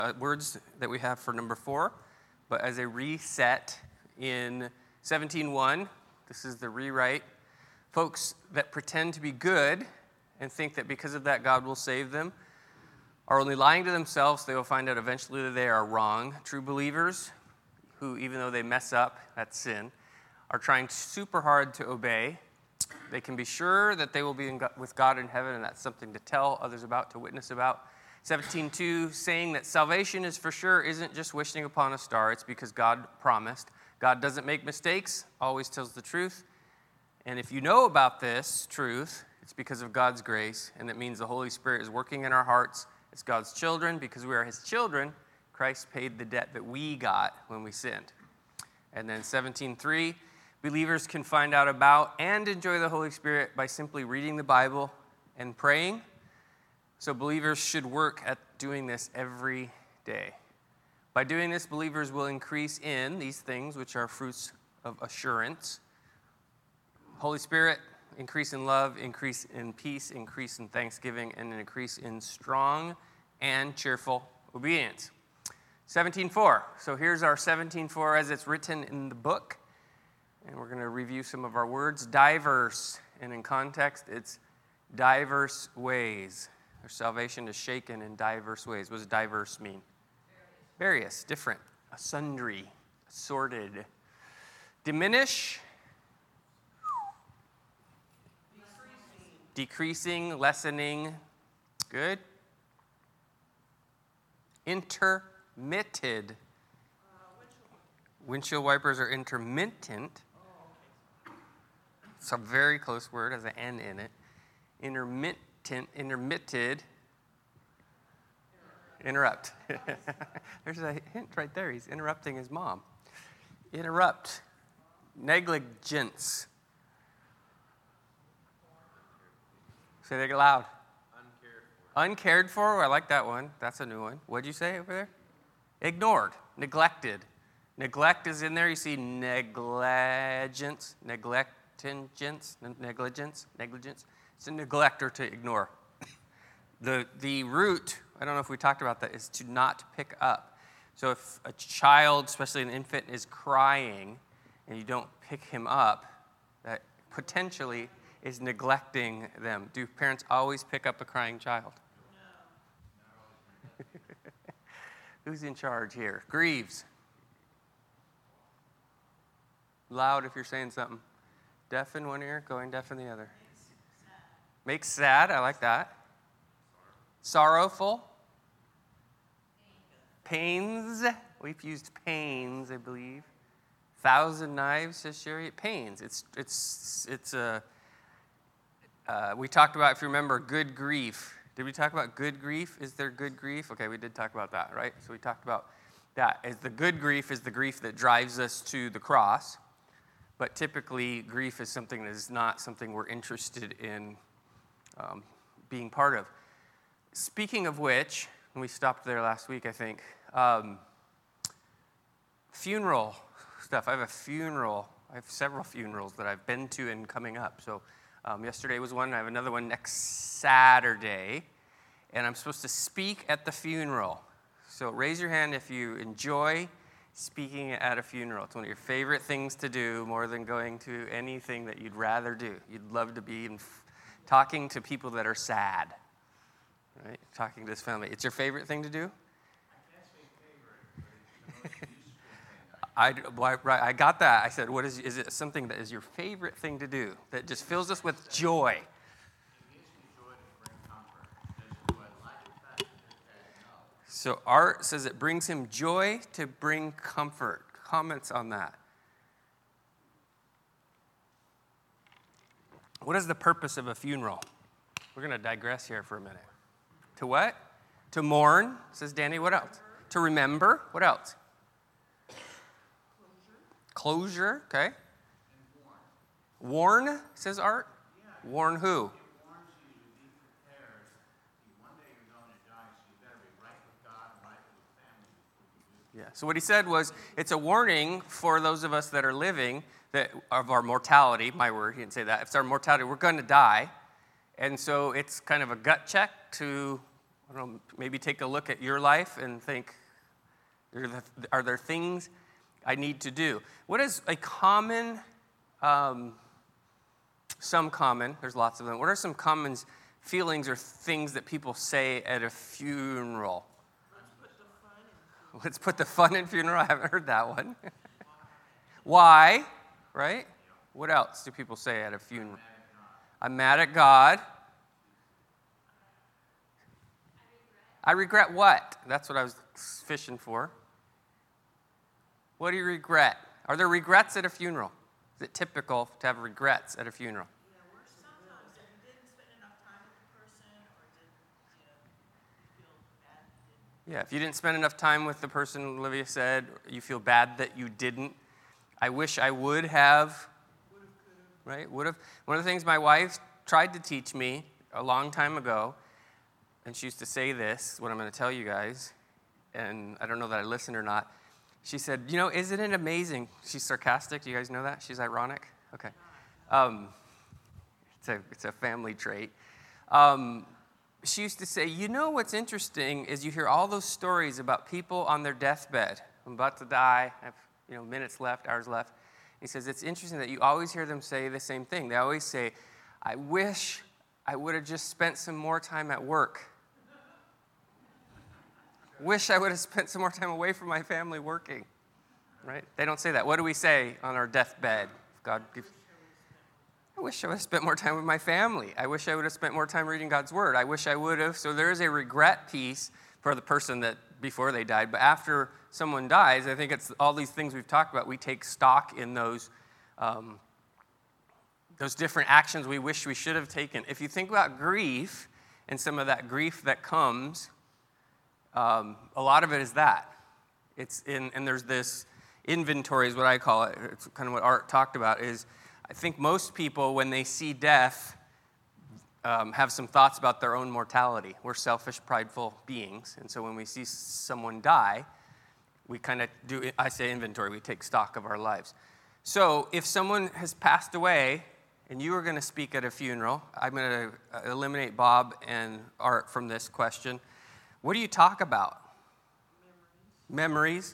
words that we have for number 4, but as a reset in 17:1, this is the rewrite. Folks that pretend to be good and think that because of that God will save them are only lying to themselves. They will find out eventually that they are wrong. True believers who, even though they mess up, that's sin, are trying super hard to obey. They can be sure that they will be with God in heaven, and that's something to tell others about, to witness about. 17:2, saying that salvation is for sure isn't just wishing upon a star. It's because God promised. God doesn't make mistakes, always tells the truth. And if you know about this truth, it's because of God's grace, and it means the Holy Spirit is working in our hearts as God's children. Because we are his children, Christ paid the debt that we got when we sinned. And then 17:3, believers can find out about and enjoy the Holy Spirit by simply reading the Bible and praying. So believers should work at doing this every day. By doing this, believers will increase in these things, which are fruits of assurance. Holy Spirit, increase in love, increase in peace, increase in thanksgiving, and an increase in strong and cheerful obedience. 17:4. So here's our 17:4 as it's written in the book. And we're going to review some of our words. Diverse. And in context, it's diverse ways. Our salvation is shaken in diverse ways. What does diverse mean? Various, different, sundry, assorted. Diminish. Decreasing, lessening. Good. Intermitted. Windshield wipers are intermittent. It's a very close word, has an N in it. Intermitted. Interrupt. There's a hint right there. He's interrupting his mom. Interrupt. Negligence. Say that loud. Uncared for. I like that one. That's a new one. What'd you say over there? Ignored. Neglected. Neglect is in there. You see negligence. Negligence. It's a neglect or to ignore. The root, I don't know if we talked about that, is to not pick up. So if a child, especially an infant, is crying and you don't pick him up, that potentially is neglecting them. Do parents always pick up a crying child? No. Who's in charge here? Grieves. Loud if you're saying something. Deaf in one ear, going deaf in the other. Makes sad. I like that. Sorrowful. Pains. We've used pains, I believe. 1,000 knives, says Sherry. Pains. We talked about, if you remember, good grief. Did we talk about good grief? Is there good grief? Okay, we did talk about that, right? So we talked about that. As the good grief is the grief that drives us to the cross. But typically, grief is something that is not something we're interested in being part of. Speaking of which, and we stopped there last week, I think, funeral stuff. I have several funerals that I've been to and coming up. So yesterday was one, and I have another one next Saturday, and I'm supposed to speak at the funeral. So raise your hand if you enjoy speaking at a funeral. It's one of your favorite things to do, more than going to anything that you'd rather do. You'd love to be talking to people that are sad, right? Talking to this family. It's your favorite thing to do? I got that. I said, "What is it something that is your favorite thing to do that just fills us with joy?" So Art says it brings him joy to bring comfort. Comments on that? What is the purpose of a funeral? We're going to digress here for a minute. To what? To mourn, says Danny. What else? To remember. What else? Closure, okay. And warn, says Art. Yeah. Warn who? It warns you to be prepared. One day you're going to die, so you better be right with God and right with the family before you do. Yeah. So what he said was, it's a warning for those of us that are living that of our mortality. My word, he didn't say that. It's our mortality. We're going to die, and so it's kind of a gut check to I don't know, maybe take a look at your life and think, are there things I need to do? What is a common, there's lots of them. What are some common feelings or things that people say at a funeral? Let's put the fun in funeral. I haven't heard that one. Why? Right? What else do people say at a funeral? I'm mad at God. I regret what? That's what I was fishing for. What do you regret? Are there regrets at a funeral? Is it typical to have regrets at a funeral? Yeah, or sometimes if you didn't spend enough time with the person or you feel bad. Yeah, if you didn't spend enough time with the person, Olivia said, you feel bad that you didn't. I wish I would have. Right? Would have. One of the things my wife tried to teach me a long time ago, and she used to say this, what I'm going to tell you guys, and I don't know that I listened or not. She said, isn't it amazing? She's sarcastic. Do you guys know that? She's ironic? Okay. It's a family trait. She used to say, what's interesting is you hear all those stories about people on their deathbed. I'm about to die. I have minutes left, hours left. He says, it's interesting that you always hear them say the same thing. They always say, I wish I would have just spent some more time at work. Wish I would have spent some more time away from my family working. Right? They don't say that. What do we say on our deathbed? I wish I would have spent more time with my family. I wish I would have spent more time reading God's Word. I wish I would have. So there is a regret piece for the person that before they died. But after someone dies, I think it's all these things we've talked about. We take stock in those different actions we wish we should have taken. If you think about grief and some of that grief that comes, a lot of it is that. And there's this inventory is what I call it. It's kind of what Art talked about is I think most people, when they see death, have some thoughts about their own mortality. We're selfish, prideful beings. And so when we see someone die, we kind of do, I say inventory, we take stock of our lives. So if someone has passed away and you are going to speak at a funeral, I'm going to eliminate Bob and Art from this question. What do you talk about? Memories.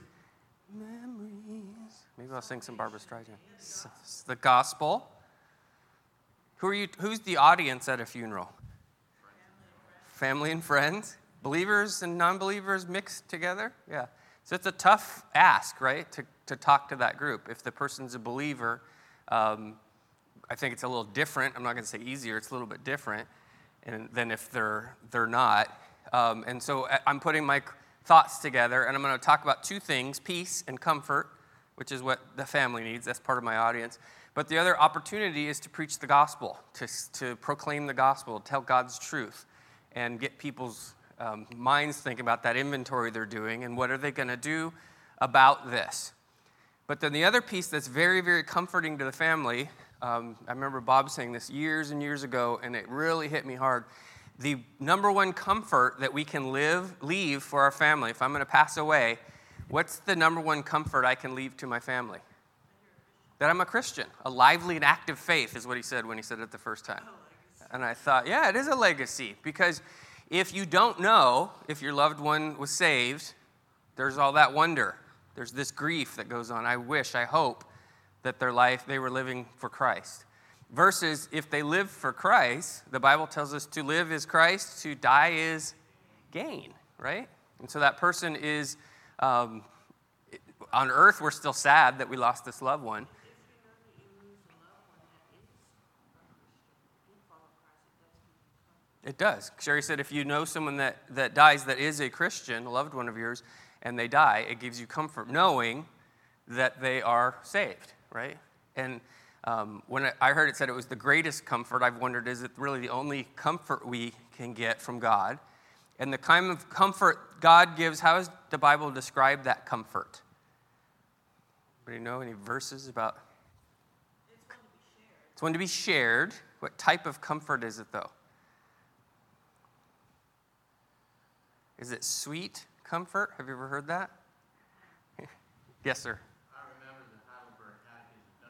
Maybe I'll sing some Barbra Streisand. The gospel. Who's the audience at a funeral? Family and friends. Believers and non-believers mixed together? Yeah. So it's a tough ask, right, to talk to that group. If the person's a believer, I think it's a little different. I'm not going to say easier. It's a little bit different than if they're not. And so I'm putting my thoughts together, and I'm going to talk about two things, peace and comfort, which is what the family needs. That's part of my audience. But the other opportunity is to preach the gospel, to proclaim the gospel, tell God's truth, and get people's minds thinking about that inventory they're doing and what are they going to do about this. But then the other piece that's very, very comforting to the family, I remember Bob saying this years and years ago, and it really hit me hard. The number one comfort that we can leave for our family, if I'm going to pass away, what's the number one comfort I can leave to my family? That I'm a Christian. A lively and active faith is what he said when he said it the first time. And I thought, yeah, it is a legacy. Because if you don't know if your loved one was saved, there's all that wonder. There's this grief that goes on. I hope that their life, they were living for Christ. Versus if they live for Christ, the Bible tells us to live is Christ, to die is gain, right? And so that person is, on earth, we're still sad that we lost this loved one. It does. Sherry said if you know someone that dies that is a Christian, a loved one of yours, and they die, it gives you comfort knowing that they are saved, right? And when I heard it said it was the greatest comfort, I've wondered, is it really the only comfort we can get from God? And the kind of comfort God gives, how does the Bible describe that comfort? Anybody know any verses about? It's one to be shared. What type of comfort is it, though? Is it sweet comfort? Have you ever heard that? Yes, sir. I remember the Heidelberg Catechism.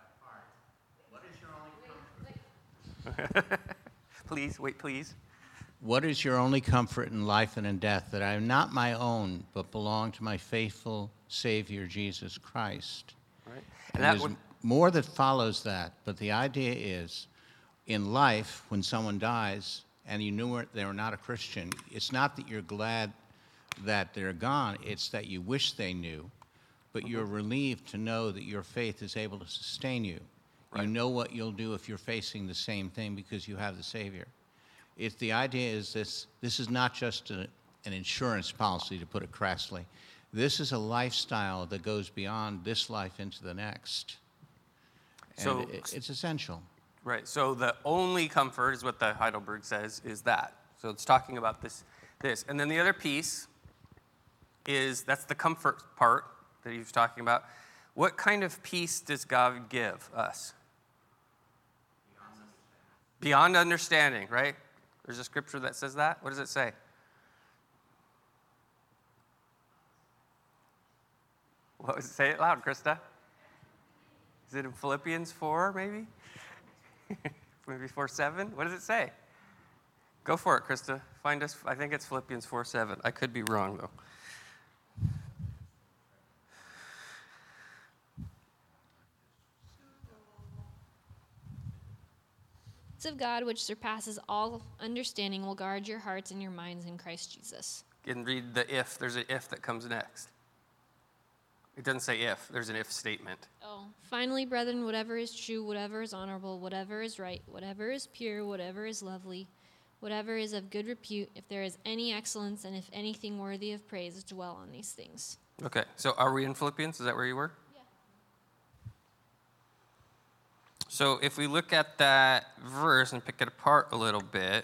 Don't know it by heart. What is your only comfort? Please, wait, please. What is your only comfort in life and in death? That I am not my own, but belong to my faithful Savior, Jesus Christ. Right? And that there's would, more that follows that, but the idea is, in life, when someone dies and you knew they were not a Christian, it's not that you're glad that they're gone, it's that you wish they knew, but you're relieved to know that your faith is able to sustain you. Right. You know what you'll do if you're facing the same thing because you have the Savior. It's the idea is this is not just an insurance policy, to put it crassly. This is a lifestyle that goes beyond this life into the next. And So- it's essential. right, so the only comfort is what the Heidelberg says, is that. So it's talking about this. And then the other piece is, that's the comfort part that he was talking about. What kind of peace does God give us? Beyond understanding, right? There's a scripture that says that. What does it say? What was it? Say it loud, Krista. Is it in Philippians 4, maybe? Maybe 4:7? What does it say? Go for it, Krista. Find us. I think it's Philippians 4:7. I could be wrong, though. Peace of God, which surpasses all understanding, will guard your hearts and your minds in Christ Jesus. And read the if. There's an if that comes next. It doesn't say if. There's an if statement. Oh. Finally, brethren, whatever is true, whatever is honorable, whatever is right, whatever is pure, whatever is lovely, whatever is of good repute, if there is any excellence and if anything worthy of praise, dwell on these things. Okay, so are we in Philippians? Is that where you were? Yeah. So if we look at that verse and pick it apart a little bit,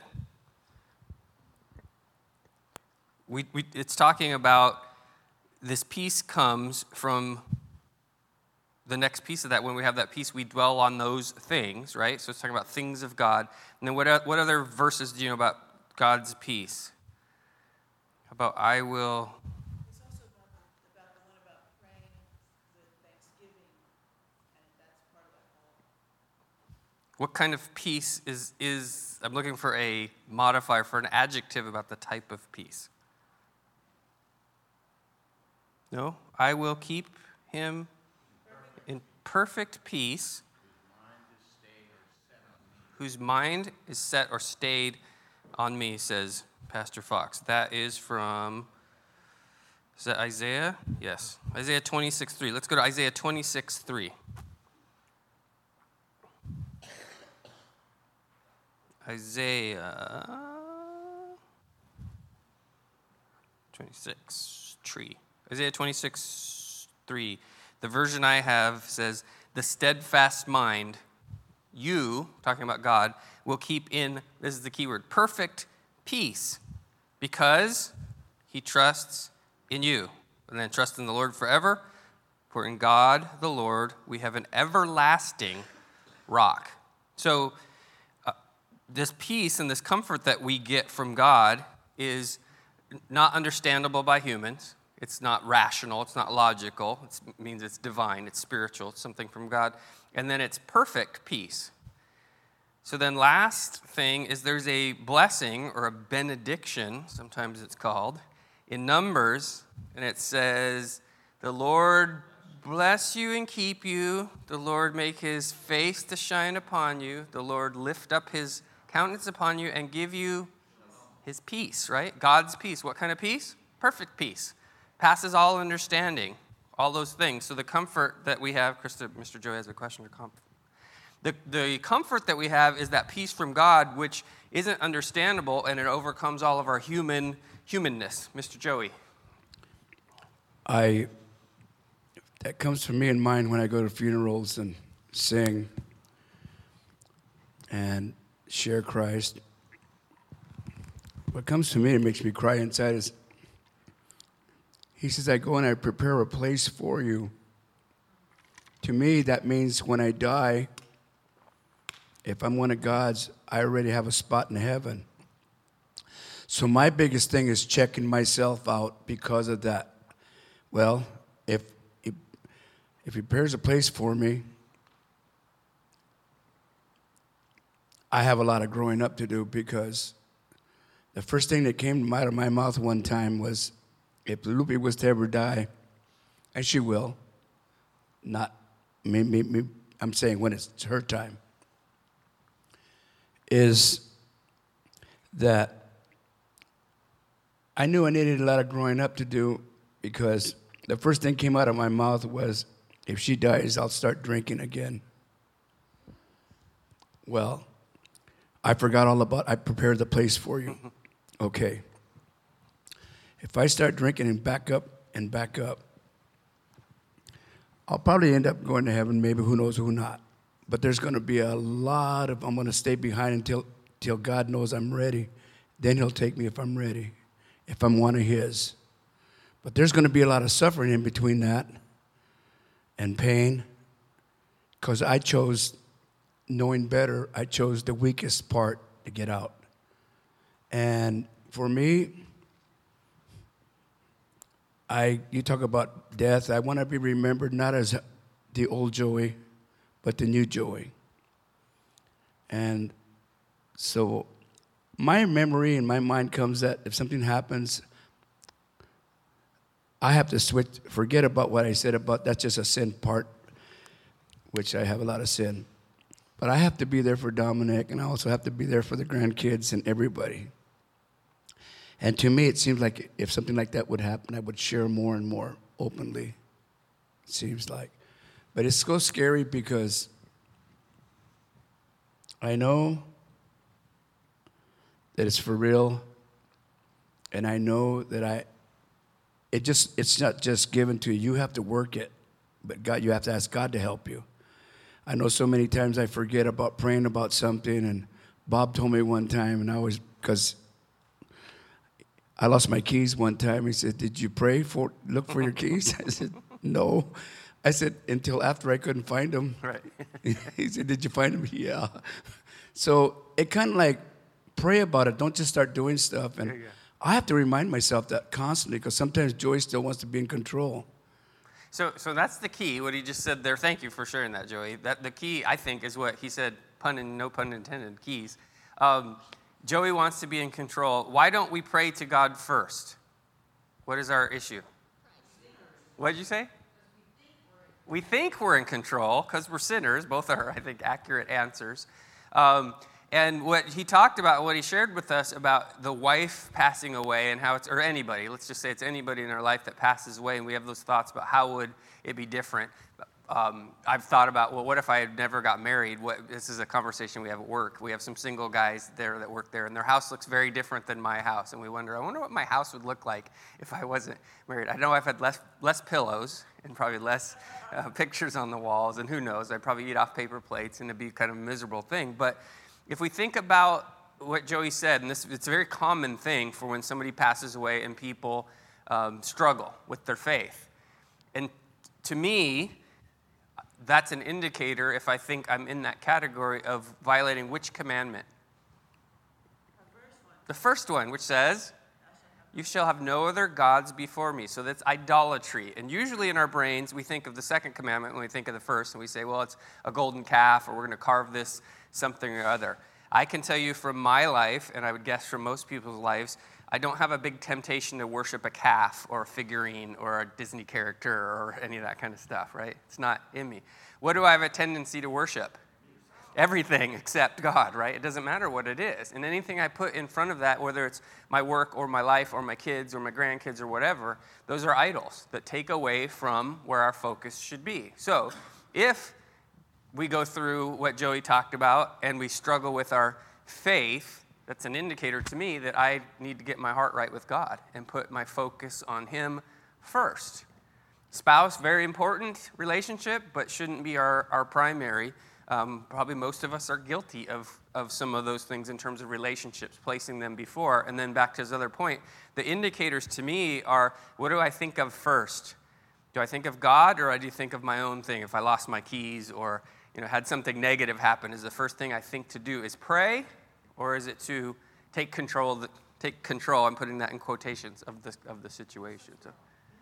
it's talking about this peace comes from the next piece of that. When we have that peace, we dwell on those things, right? So it's talking about things of God. And then what other verses do you know about God's peace? About I will... It's also about the one about praying with thanksgiving, and that's part of that whole. What kind of peace is I'm looking for a modifier, for an adjective about the type of peace. No? I will keep him in perfect peace, whose mind is set or stayed on me, says Pastor Fox. That is from, is that Isaiah? Yes. Isaiah 26:3. Let's go to Isaiah 26:3. Isaiah 26:3. Isaiah 26:3. The version I have says, the steadfast mind, you, talking about God, will keep in, this is the key word, perfect peace, because he trusts in you. And then trust in the Lord forever, for in God the Lord we have an everlasting rock. So this peace and this comfort that we get from God is not understandable by humans. It's not rational. It's not logical. It means it's divine. It's spiritual. It's something from God. And then it's perfect peace. So then last thing is there's a blessing or a benediction, sometimes it's called, in Numbers. And it says, the Lord bless you and keep you. The Lord make his face to shine upon you. The Lord lift up his countenance upon you and give you his peace, right? God's peace. What kind of peace? Perfect peace. Passes all understanding, all those things. So the comfort that we have, Krista, Mr. Joey has a question for comfort. The comfort that we have is that peace from God, which isn't understandable, and it overcomes all of our humanness. Mr. Joey. That comes to me in mind when I go to funerals and sing and share Christ. What comes to me and makes me cry inside is, he says, I go and I prepare a place for you. To me, that means when I die, if I'm one of God's, I already have a spot in heaven. So my biggest thing is checking myself out because of that. Well, if he prepares a place for me, I have a lot of growing up to do because the first thing that came out of my mouth one time was, if Lupe was to ever die, and she will, not me, I'm saying when it's her time, is that I knew I needed a lot of growing up to do, because the first thing came out of my mouth was, if she dies, I'll start drinking again. Well, I forgot all about, I prepared the place for you. Okay. If I start drinking and back up, I'll probably end up going to heaven, maybe, who knows, who not. But there's going to be a lot of, I'm going to stay behind until God knows I'm ready. Then he'll take me if I'm ready, if I'm one of his. But there's going to be a lot of suffering in between that and pain, because I chose, knowing better, I chose the weakest part to get out. And for me, you talk about death, I want to be remembered not as the old Joey, but the new Joey. And so my memory in my mind comes that if something happens, I have to switch, forget about what I said about that's just a sin part, which I have a lot of sin. But I have to be there for Dominic, and I also have to be there for the grandkids and everybody. And to me, it seems like if something like that would happen, I would share more and more openly, it seems like. But it's so scary because I know that it's for real, and I know that it's not just given to you. You have to work it, but God, you have to ask God to help you. I know so many times I forget about praying about something, and Bob told me one time, and I was, because I lost my keys one time. He said, did you look for your keys? I said, no. I said, until after I couldn't find them. Right. He said, did you find them? Yeah. So it kind of like, pray about it. Don't just start doing stuff. And I have to remind myself that constantly, because sometimes Joey still wants to be in control. So that's the key, what he just said there. Thank you for sharing that, Joey. The key, I think, is what he said, no pun intended, keys. Joey wants to be in control. Why don't we pray to God first? What is our issue? What did you say? We think we're in control because we're sinners. Both are, I think, accurate answers. And what he talked about, what he shared with us about the wife passing away and how it's, or anybody, let's just say it's anybody in our life that passes away, and we have those thoughts about how would it be different. I've thought about, well, what if I had never got married? This is a conversation we have at work. We have some single guys there that work there, and their house looks very different than my house. And we wonder, I wonder what my house would look like if I wasn't married. I know I've had less pillows and probably less pictures on the walls, and who knows, I'd probably eat off paper plates, and it'd be kind of a miserable thing. But if we think about what Joey said, and it's a very common thing for when somebody passes away and people struggle with their faith. And to me, that's an indicator, if I think I'm in that category, of violating which commandment? The first one, which says, you shall have no other gods before me. So that's idolatry. And usually in our brains, we think of the second commandment when we think of the first, and we say, well, it's a golden calf, or we're going to carve this something or other. I can tell you from my life, and I would guess from most people's lives, I don't have a big temptation to worship a calf or a figurine or a Disney character or any of that kind of stuff, right? It's not in me. What do I have a tendency to worship? Everything except God, right? It doesn't matter what it is. And anything I put in front of that, whether it's my work or my life or my kids or my grandkids or whatever, those are idols that take away from where our focus should be. So if we go through what Joey talked about and we struggle with our faith, that's an indicator to me that I need to get my heart right with God and put my focus on Him first. Spouse, very important relationship, but shouldn't be our primary. Probably most of us are guilty of some of those things in terms of relationships, placing them before. And then back to his other point, the indicators to me are, what do I think of first? Do I think of God, or do I think of my own thing? If I lost my keys or had something negative happen, is the first thing I think to do is pray, or is it to take control? Take control. I'm putting that in quotations of the situation. So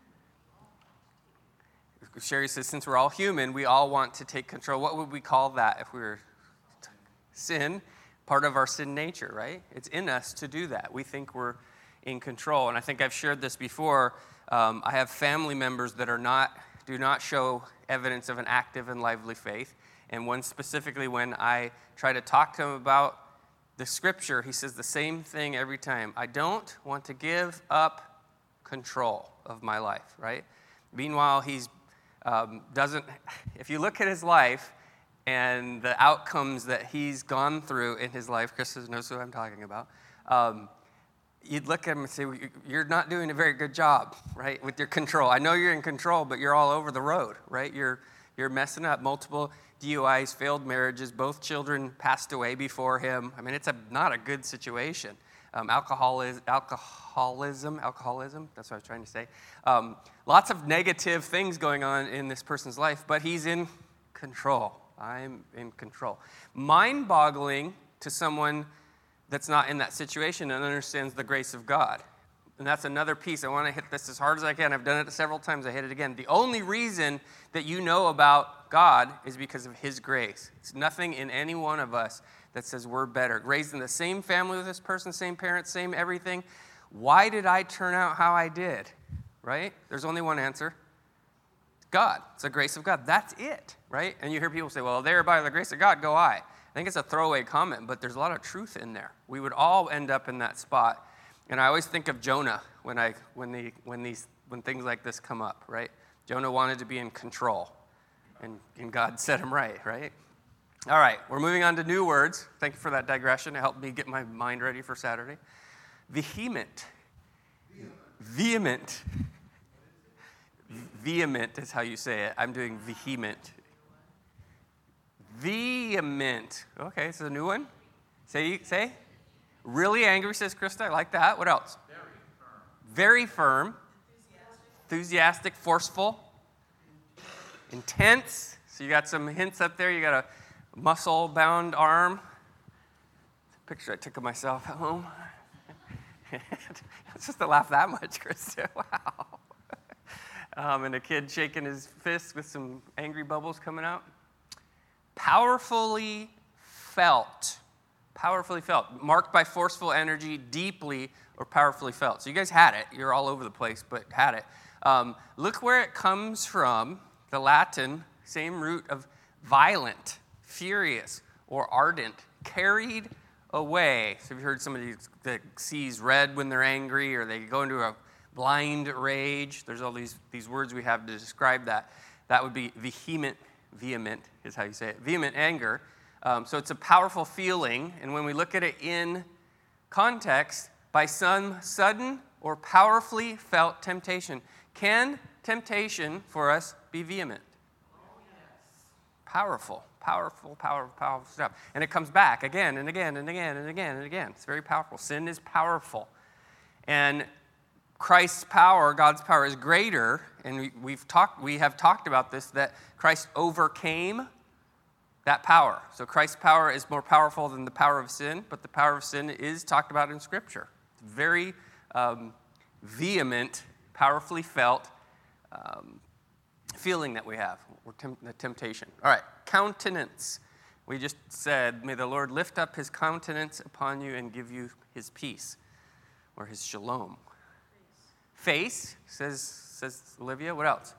Sherry says, since we're all human, we all want to take control. What would we call that if we were sin? part of our sin nature, right? It's in us to do that. We think we're in control. And I think I've shared this before. I have family members that do not show evidence of an active and lively faith. And one specifically, when I try to talk to him about the scripture, he says the same thing every time. I don't want to give up control of my life, right? Meanwhile, he's doesn't, if you look at his life and the outcomes that he's gone through in his life, Chris knows who I'm talking about, you'd look at him and say, you're not doing a very good job, right, with your control. I know you're in control, but you're all over the road, right? You're messing up. Multiple DUIs, failed marriages, both children passed away before him. I mean, it's not a good situation. Alcoholism, that's what I was trying to say. Lots of negative things going on in this person's life, but he's in control. I'm in control. Mind-boggling to someone that's not in that situation and understands the grace of God. And that's another piece. I want to hit this as hard as I can. I've done it several times. I hit it again. The only reason that you know about God is because of his grace. It's nothing in any one of us that says we're better. Raised in the same family with this person, same parents, same everything. Why did I turn out how I did? Right? There's only one answer. God. It's the grace of God. That's it. Right? And you hear people say, well, there by the grace of God go I. I think it's a throwaway comment, but there's a lot of truth in there. We would all end up in that spot. And I always think of Jonah when things like this come up, right? Jonah wanted to be in control, and God set him right? All right, we're moving on to new words. Thank you for that digression. It helped me get my mind ready for Saturday. Vehement. Vehement. Vehement is how you say it. I'm doing vehement. Vehement. Okay, this is a new one. Say. Really angry, says Krista. I like that. What else? Very firm. Enthusiastic, forceful. Intense. So you got some hints up there. You got a muscle-bound arm. Picture I took of myself at home. It's just to laugh that much, Krista. Wow. And a kid shaking his fist with some angry bubbles coming out. Powerfully felt. Powerfully felt. Marked by forceful energy, deeply or powerfully felt. So you guys had it. You're all over the place, but had it. Look where it comes from. The Latin, same root of violent, furious, or ardent. Carried away. So have you heard somebody that sees red when they're angry, or they go into a blind rage? There's all these words we have to describe that. That would be vehement is how you say it. Vehement anger. So it's a powerful feeling, and when we look at it in context, by some sudden or powerfully felt temptation. Can temptation for us be vehement? Oh, yes. Powerful stuff. And it comes back again and again and again and again and again. It's very powerful. Sin is powerful. And Christ's power, God's power, is greater, and we have talked about this, that Christ overcame that power. So Christ's power is more powerful than the power of sin, but the power of sin is talked about in Scripture. It's very vehement, powerfully felt feeling that we have, or the temptation. All right, countenance. We just said, may the Lord lift up his countenance upon you and give you his peace, or his shalom. Face, says Olivia. What else?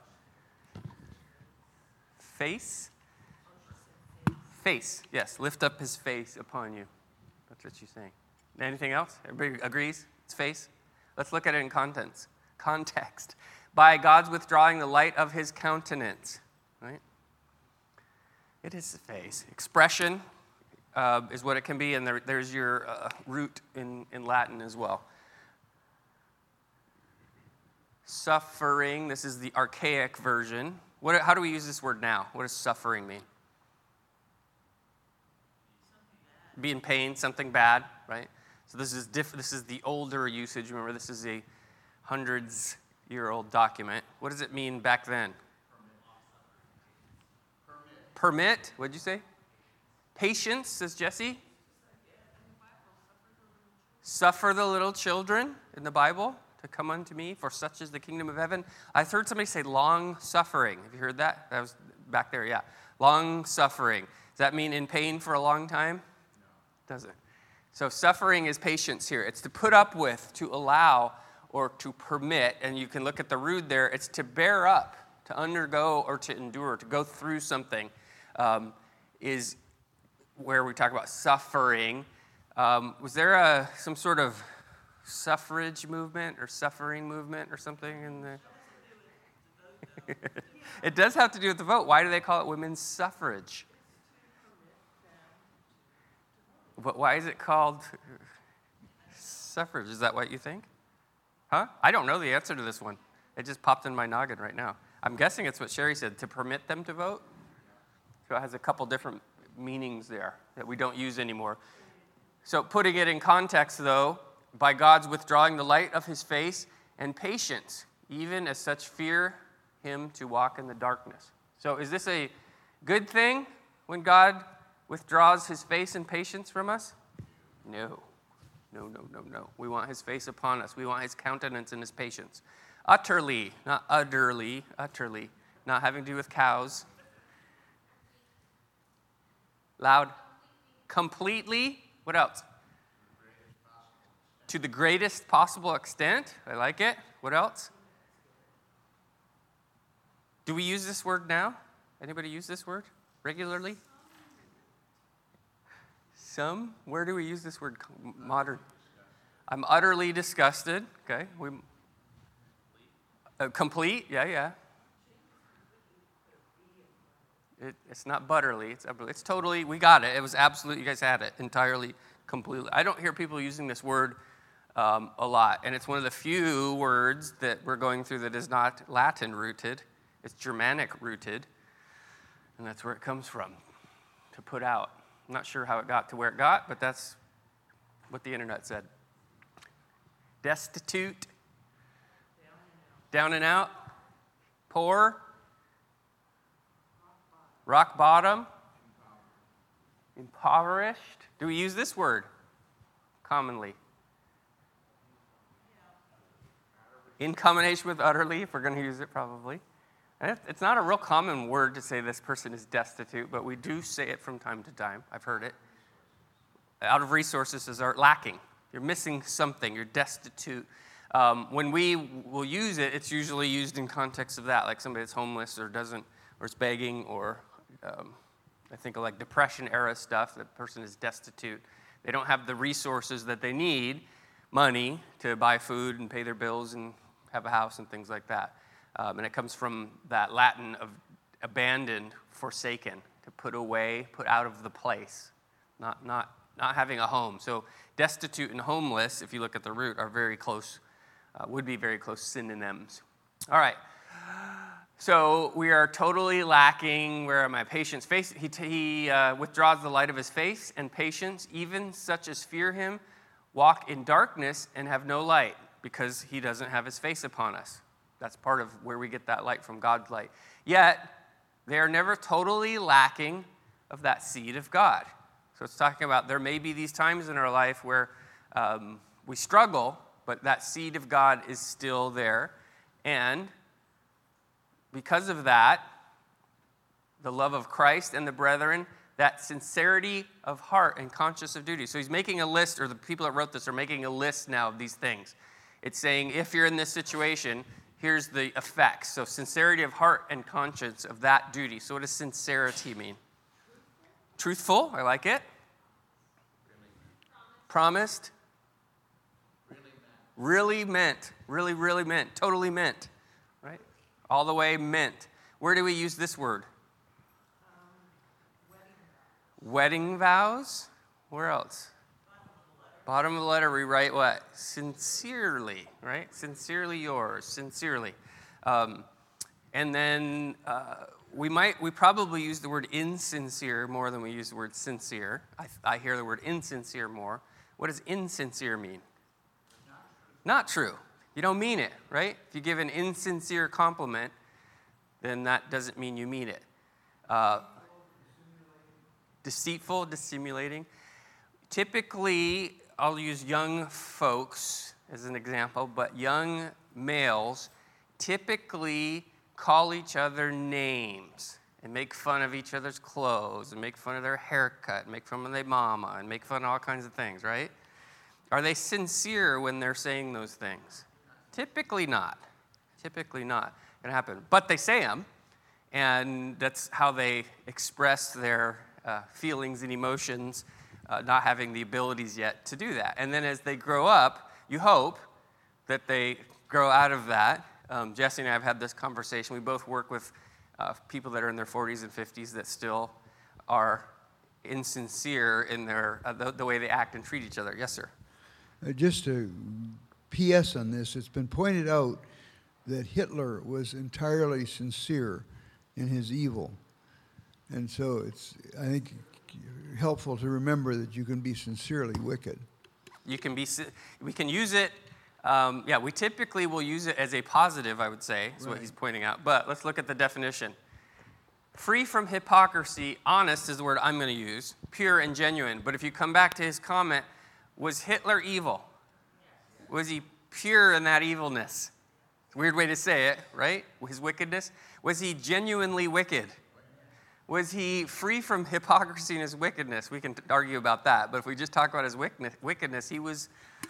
Face. Face, yes. Lift up his face upon you. That's what she's saying. Anything else? Everybody agrees? It's face? Let's look at it in context. By God's withdrawing the light of his countenance. Right? It is the face. Expression is what it can be, and there's your root in Latin as well. Suffering, this is the archaic version. How do we use this word now? What does suffering mean? Be in pain, something bad, right? So this is This is the older usage. Remember, this is a hundreds-year-old document. What does it mean back then? Permit. What'd you say? Patience, says Jesse. Suffer the little children in the Bible to come unto me, for such is the kingdom of heaven. I heard somebody say long suffering. Have you heard that? That was back there, yeah. Long suffering. Does that mean in pain for a long time? Doesn't. So suffering is patience here. It's to put up with, to allow, or to permit. And you can look at the root there. It's to bear up, to undergo, or to endure, to go through something is where we talk about suffering. Was there some sort of suffrage movement or suffering movement or something in the... It does have to do with the vote. Why do they call it women's suffrage? But why is it called suffrage? Is that what you think? Huh? I don't know the answer to this one. It just popped in my noggin right now. I'm guessing it's what Sherry said, to permit them to vote. So it has a couple different meanings there that we don't use anymore. So putting it in context, though, by God's withdrawing the light of his face and patience, even as such fear him to walk in the darkness. So is this a good thing when God withdraws his face and patience from us? No. No. We want his face upon us. We want his countenance and his patience. Utterly, not utterly, utterly. Not having to do with cows. Loud. Completely. What else? To the greatest possible extent. I like it. What else? Do we use this word now? Anybody use this word regularly? Some? Where do we use this word? Modern. I'm utterly disgusted. Okay. Complete. Yeah. It's not butterly. It's totally, we got it. It was absolute, you guys had it entirely, completely. I don't hear people using this word a lot. And it's one of the few words that we're going through that is not Latin rooted. It's Germanic rooted. And that's where it comes from, to put out. I'm not sure how it got to where it got, but that's what the internet said. Destitute. Down and out. Poor. Rock bottom. Impoverished. Do we use this word commonly? In combination with utterly, if we're going to use it probably. And it's not a real common word to say this person is destitute, but we do say it from time to time. I've heard it. Out of resources are lacking. You're missing something. You're destitute. When we will use it, it's usually used in context of that, like somebody that's homeless or is begging, or I think of like Depression era stuff. That person is destitute. They don't have the resources that they need, money, to buy food and pay their bills and have a house and things like that. And it comes from that Latin of abandoned, forsaken, to put away, put out of the place, not having a home. So destitute and homeless, if you look at the root, are very close, would be very close synonyms. All right. So we are totally lacking. Where my patience face? He withdraws the light of his face and patience, even such as fear him, walk in darkness and have no light, because he doesn't have his face upon us. That's part of where we get that light from, God's light. Yet, they are never totally lacking of that seed of God. So it's talking about there may be these times in our life where we struggle, but that seed of God is still there. And because of that, the love of Christ and the brethren, that sincerity of heart and conscience of duty. So he's making a list, or the people that wrote this are making a list now of these things. It's saying, if you're in this situation, here's the effects. So sincerity of heart and conscience of that duty. So what does sincerity mean? Truthful, I like it. Promised. Really meant. Really meant. Totally meant. Right? All the way meant. Where do we use this word? Wedding vows. Where else? Bottom of the letter, we write what? Sincerely, right? Sincerely yours, sincerely. And then we probably use the word insincere more than we use the word sincere. I hear the word insincere more. What does insincere mean? Not true. You don't mean it, right? If you give an insincere compliment, then that doesn't mean you mean it. Deceitful, dissimulating. Typically, I'll use young folks as an example, but young males typically call each other names. and make fun of each other's clothes and make fun of their haircut and make fun of their mama and make fun of all kinds of things, right? Are they sincere when they're saying those things? Typically not. Typically not going to happen. But they say them, and that's how they express their feelings and emotions, not having the abilities yet to do that. And then as they grow up, you hope that they grow out of that. Jesse and I have had this conversation. We both work with people that are in their 40s and 50s that still are insincere in their the way they act and treat each other. Yes, sir. Just a PS on this, it's been pointed out that Hitler was entirely sincere in his evil. And so it's, I think, helpful to remember that you can be sincerely wicked. You can be, we can use it, we typically will use it as a positive, I would say, is what he's pointing out. But let's look at the definition. Free from hypocrisy, honest is the word I'm going to use, pure and genuine. But if you come back to his comment, was Hitler evil? Was he pure in that evilness? Weird way to say it, right? His wickedness. Was he genuinely wicked? Was he free from hypocrisy in his wickedness? We can argue about that. But if we just talk about his wickedness, he was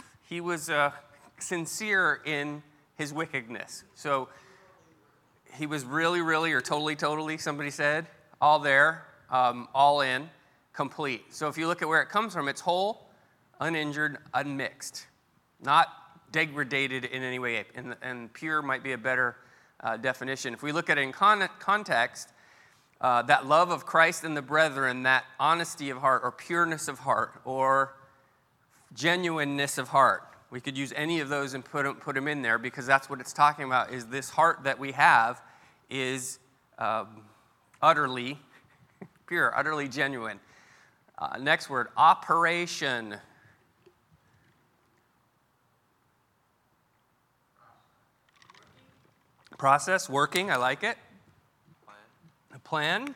sincere in his wickedness. So he was really, really, or totally, somebody said, all there, all in, complete. So if you look at where it comes from, it's whole, uninjured, unmixed, not degraded in any way. And pure might be a better definition. If we look at it in context, that love of Christ and the brethren, that honesty of heart or pureness of heart or genuineness of heart, we could use any of those and put them in there because that's what it's talking about, is this heart that we have is utterly pure, utterly genuine. Next word, operation. Process, working, I like it. A plan.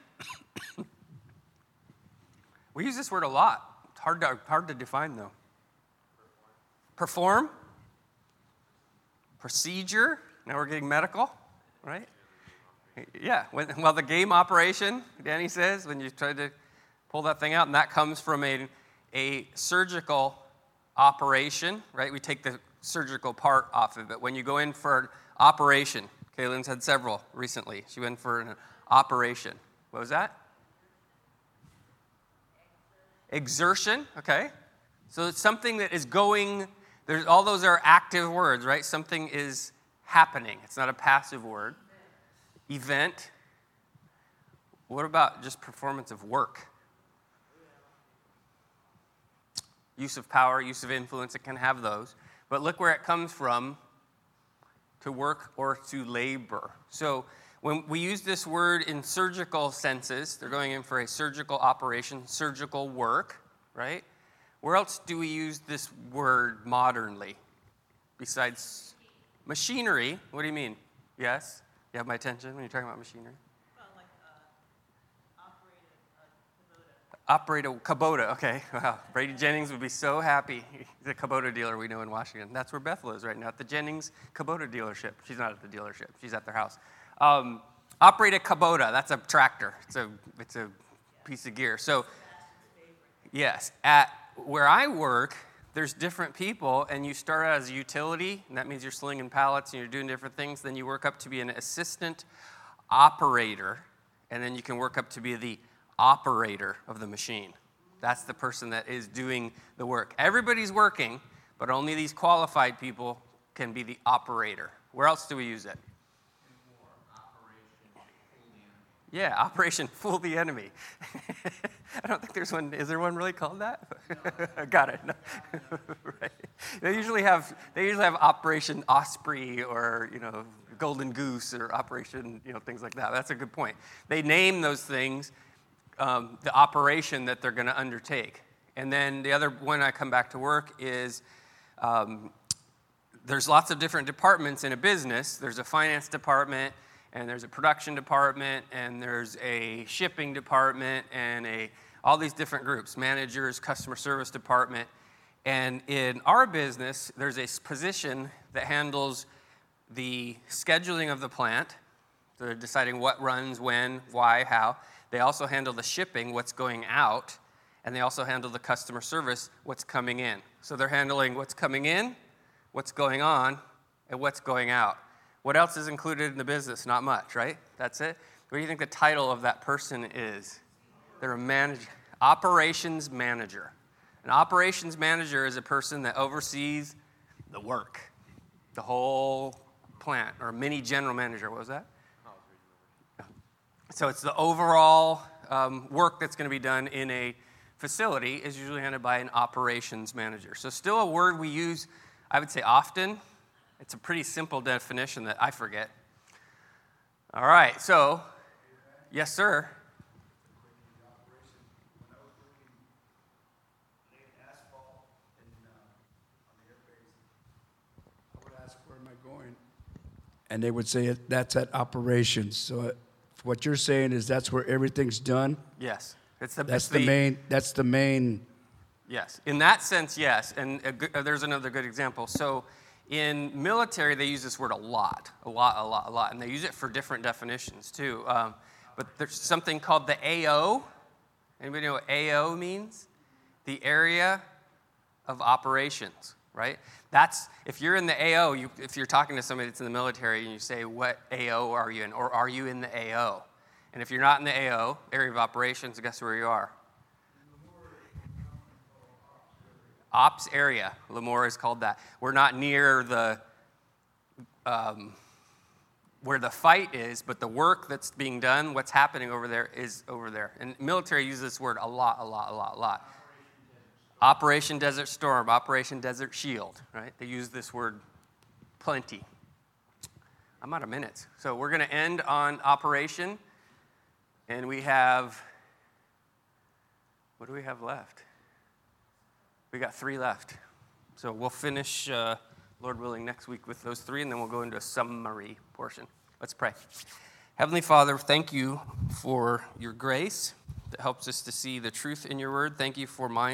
We use this word a lot. It's hard to define, though. Perform. Procedure. Now we're getting medical, right? Yeah. Well, the game operation, Danny says, when you try to pull that thing out, and that comes from a surgical operation, right? We take the surgical part off of it. When you go in for an operation, Kaylin's had several recently. She went for an operation. What was that? Exertion, okay. So it's something that is going, all those are active words, right? Something is happening. It's not a passive word. Event. What about just performance of work? Use of power, use of influence, it can have those. But look where it comes from. To work or to labor. So when we use this word in surgical senses, they're going in for a surgical operation, surgical work, right? Where else do we use this word modernly? Besides machinery, what do you mean? Yes? You have my attention when you're talking about machinery? Well, like operate a Kubota. Operate a Kubota, okay. Wow. Brady Jennings would be so happy. He's a Kubota dealer we know in Washington. That's where Bethel is right now, at the Jennings Kubota dealership. She's not at the dealership. She's at their house. Operate a Kubota. That's a tractor. It's a piece of gear. So, yes, at where I work, there's different people, and you start out as a utility, and that means you're slinging pallets and you're doing different things. Then you work up to be an assistant operator, and then you can work up to be the operator of the machine. That's the person that is doing the work. Everybody's working, but only these qualified people can be the operator. Where else do we use it? Yeah, Operation Fool the Enemy. I don't think there's one. Is there one really called that? No. Got it. No. Right. They usually have Operation Osprey or Golden Goose or Operation things like that. That's a good point. They name those things. The operation that they're going to undertake. And then the other when I come back to work is there's lots of different departments in a business. There's a finance department, and there's a production department, and there's a shipping department, and all these different groups, managers, customer service department. And in our business, there's a position that handles the scheduling of the plant, So they're deciding what runs, when, why, how. They also handle the shipping, what's going out, and they also handle the customer service, what's coming in. So they're handling what's coming in, what's going on, and what's going out. What else is included in the business? Not much, right? That's it. What do you think the title of that person is? They're a manager, operations manager. An operations manager is a person that oversees the work, the whole plant, or a mini general manager. What was that? So it's the overall work that's going to be done in a facility is usually handled by an operations manager. So still a word we use, I would say often. It's a pretty simple definition that I forget. All right, so, yes, sir. Where am I going? And they would say that's at operations. So what you're saying is that's where everything's done? Yes. That's the main. Yes. In that sense, yes. And there's another good example. So in military, they use this word a lot. And they use it for different definitions, too. But there's something called the AO. Anybody know what AO means? The area of operations, right? That's, if you're in the AO, if you're talking to somebody that's in the military and you say, what AO are you in? Or are you in the AO? And if you're not in the AO, area of operations, guess where you are? Ops area. Lemoore is called that. We're not near the where the fight is, but the work that's being done, what's happening over there is over there. And military uses this word a lot. Operation Desert Storm, Operation Desert Shield, right? They use this word plenty. I'm out of minutes. So we're going to end on operation. And we have, what do we have left? We got 3 left. So we'll finish, Lord willing, next week with those 3, and then we'll go into a summary portion. Let's pray. Heavenly Father, thank you for your grace that helps us to see the truth in your word. Thank you for minds